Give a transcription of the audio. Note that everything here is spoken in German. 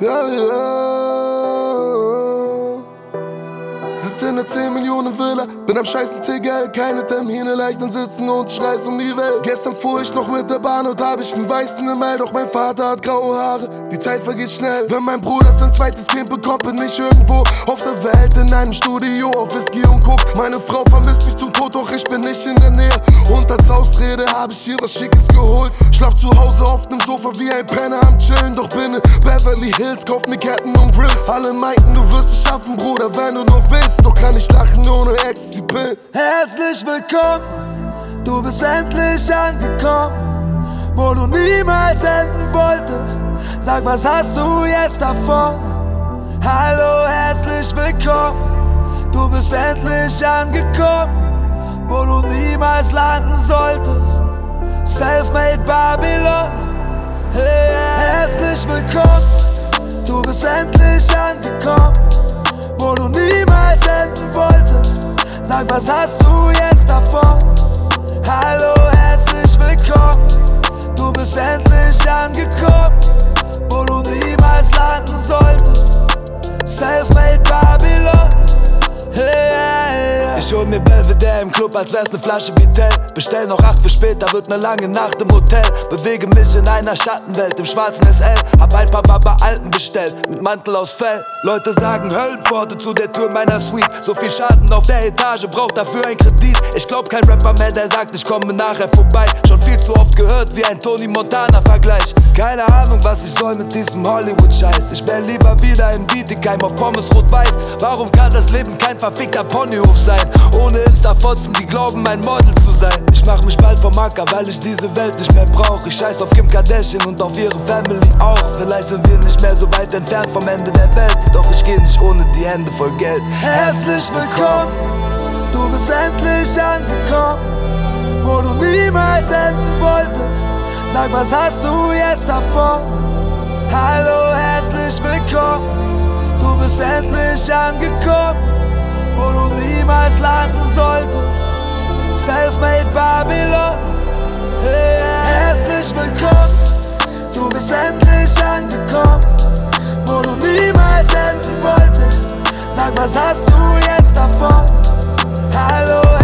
Ja, sitze in der 10 Millionen Villa, bin am scheißen Geld, keine Termine, leicht und sitzen und schreis um die Welt. Gestern fuhr ich noch mit der Bahn und hab ich einen weißen im Mai, doch mein Vater hat graue Haare, die Zeit vergeht schnell. Wenn mein Bruder sein zweites Kind bekommt, bin ich irgendwo auf der Welt in einem Studio, auf Whisky und Coke. Meine Frau vermisst mich zum Tod, doch ich bin nicht in der Nähe. Und als Ausrede hab ich hier was Schickes geholt. Schlaf zu Hause auf nem Sofa wie ein Penner am Chillen, doch bin in Beverly Hills, kauf mir Ketten und Grills. Alle meinten, du wirst es schaffen, Bruder, wenn du nur willst, doch kann ich lachen ohne Ecstasy-Pill. Herzlich willkommen, du bist endlich angekommen, wo du niemals enden wolltest. Sag, was hast du jetzt davon? Hallo, herzlich willkommen, du bist endlich angekommen, wo du niemals landen solltest. Self-made Babylon, hey, herzlich willkommen, du bist endlich angekommen, wo du niemals enden wolltest. Sag, was hast du jetzt davon? Hallo, herzlich willkommen, du bist endlich angekommen, wo du niemals landen solltest. Self-made Babylon, hey. Ich hol mir Belvedere im Club, als wär's ne Flasche Vitell. Bestell noch 8 für später, wird ne lange Nacht im Hotel. Bewege mich in einer Schattenwelt, im schwarzen SL. Hab ein paar Baba-Alten bestellt, mit Mantel aus Fell. Leute sagen Höllenpforte zu der Tür meiner Suite. So viel Schaden auf der Etage, braucht dafür ein Kredit. Ich glaub kein Rapper mehr, der sagt, ich komme nachher vorbei. Schon viel zu oft gehört, wie ein Tony Montana-Vergleich. Keine Ahnung, was ich soll mit diesem Hollywood-Scheiß. Ich wär lieber wieder in Bietigheim auf Pommes rot-weiß. Warum kann das Leben kein verfickter Ponyhof sein? Ohne Insta-Fotzen, die glauben, ein Model zu sein. Ich mach mich bald vom Acker, weil ich diese Welt nicht mehr brauch. Ich scheiß auf Kim Kardashian und auf ihre Family auch. Vielleicht sind wir nicht mehr so weit entfernt vom Ende der Welt, doch ich geh nicht ohne die Hände voll Geld. Herzlich willkommen, du bist endlich angekommen, wo du niemals enden wolltest. Sag, was hast du jetzt davon? Hallo, herzlich willkommen, du bist endlich angekommen, wo du niemals landen solltest. Self-made Babylon, hey. Herzlich willkommen, du bist endlich angekommen, wo du niemals enden wolltest. Sag, was hast du jetzt davon? Hallo,